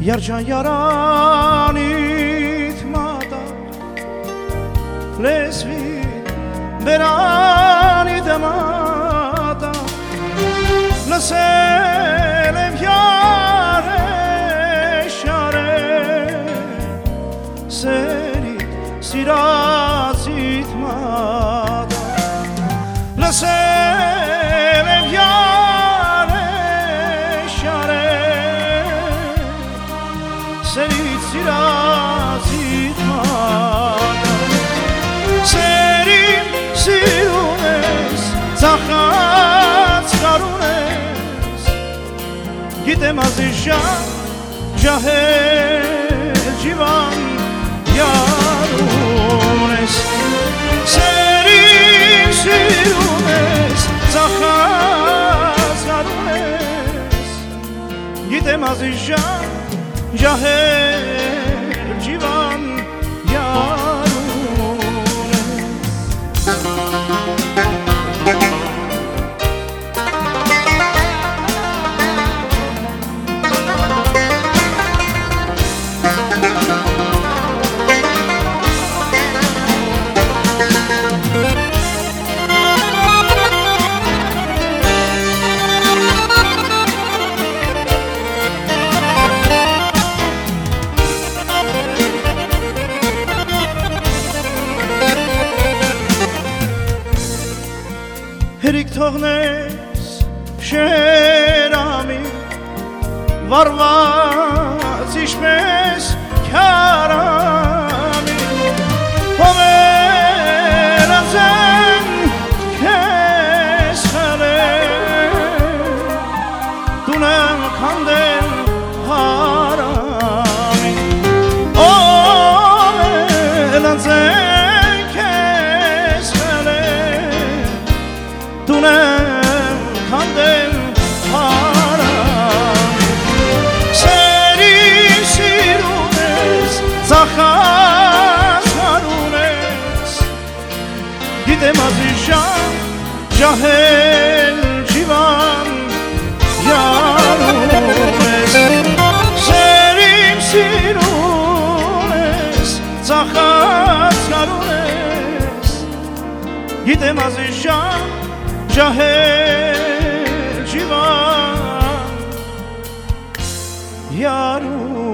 Yarcan yaranit mada Lesvi berani demada Leselev yare share Serit sirazit mada Leselev yare share Serit sirazit mada Serim sirunes Zachatz charunes Gidem az isha Jahel jivan yarunes Serim sirunes Zachatz charunes Gidem az isha Jahel jivan Հերիք թողնես շերամի վարված ինչպես քարամի Հովերազեն քեզ խրել դունեմ քանդել հարամի Հովերազեն Tunem kandel haram Serin sirunes Zachatz charunes Gidem az isha Jahel jivan yarunes Serin sirunes Zachatz charunes Gidem az isha Jahel jivan yaru